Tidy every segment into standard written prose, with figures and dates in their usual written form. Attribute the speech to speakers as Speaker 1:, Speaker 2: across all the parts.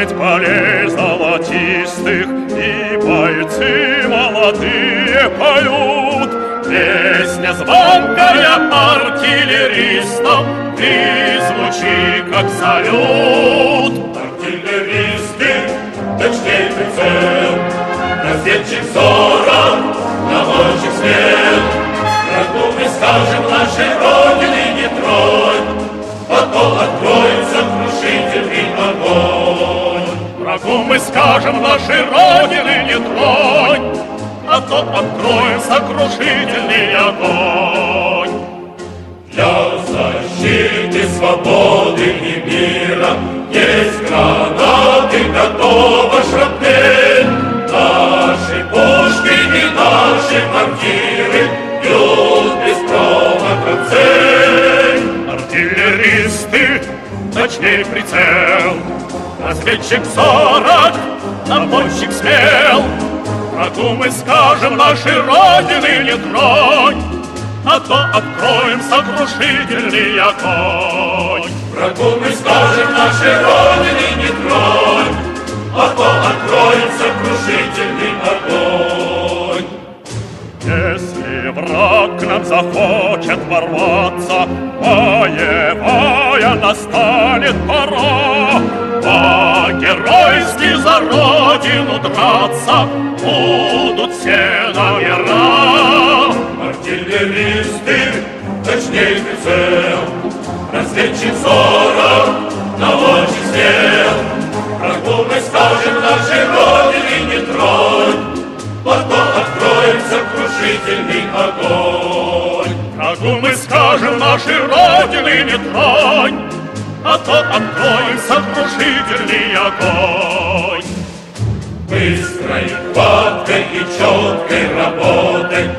Speaker 1: средь полей золотистых, и бойцы молодые поют. Песня звонкая артиллеристов, ты звучи, как салют.
Speaker 2: Артиллеристы, точней прицел, разведчик взором, наводчик смел. Врагу мы скажем нашей Родины не тронь, а то откроем сокрушительный огонь.
Speaker 1: Врагу мы скажем нашей Родины не тронь, а то откроем сокрушительный огонь.
Speaker 2: Для защиты свободы и мира есть гранаты, готова шрапнель. Наши пушки и наши мортиры бьют без промаха цель.
Speaker 1: Артиллеристы, точней прицел, разведчик взорок, наводчик смел. Врагу мы скажем нашей Родины не тронь, а то откроем сокрушительный огонь.
Speaker 2: Врагу мы скажем нашей Родины не тронь, а то откроем сокрушительный огонь.
Speaker 1: Если враг к нам захочет ворваться, боевая настанет пора. По-геройски за Родину драться будут все номера.
Speaker 2: Артиллеристы, точней прицел, разведчик взором, наводчик смел. Врагу мы скажем нашей Родине не тронь, а то откроем сокрушительный огонь.
Speaker 1: Врагу мы скажем нашей Родины не тронь, а то откроем сокрушительный огонь.
Speaker 2: Быстрой хваткой и четкой работой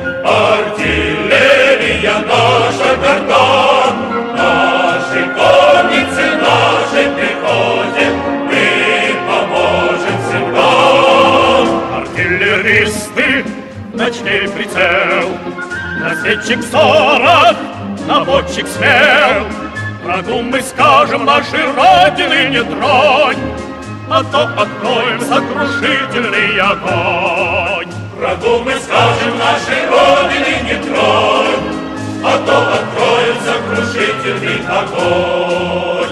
Speaker 2: артиллерия наша горда. Нашей коннице, нашей пехоте мы поможем всегда.
Speaker 1: Артиллеристы, точней прицел, разведчик взорок, наводчик смел. Врагу мы скажем нашей Родины не тронь, а то откроем сокрушительный огонь.
Speaker 2: Врагу мы скажем нашей Родины не тронь, а то откроем сокрушительный огонь.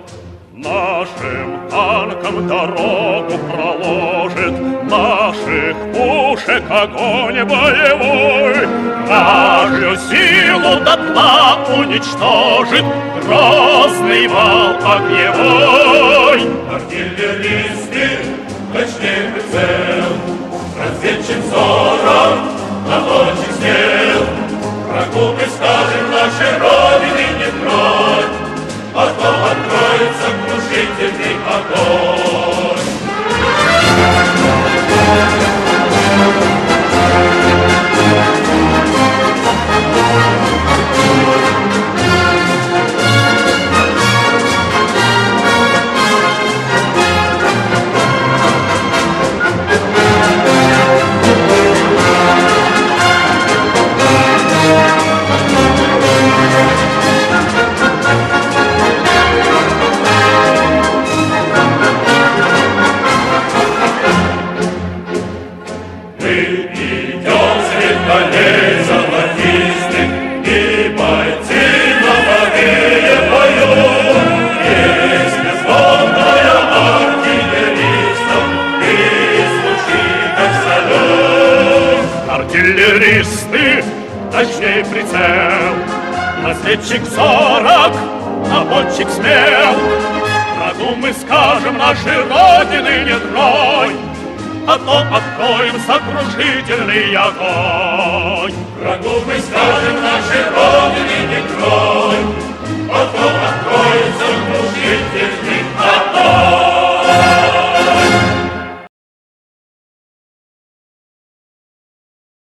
Speaker 1: Нашим танкам дорогу проложит, наших пушек огонь боевой. Вражью силу дотла уничтожит грозный вал огневой.
Speaker 2: Артиллеристы, точней прицел, разведчик взором, наводчик смел. Врагу мы скажем нашей Родины не тронь, а то откроет сокрушительный огонь.
Speaker 1: Артиллеристы, точней прицел, разведчик взорок, наводчик смел. Врагу мы скажем нашей Родины не тронь, а то откроем сокрушительный огонь.
Speaker 2: Врагу мы скажем нашей Родине не тронь,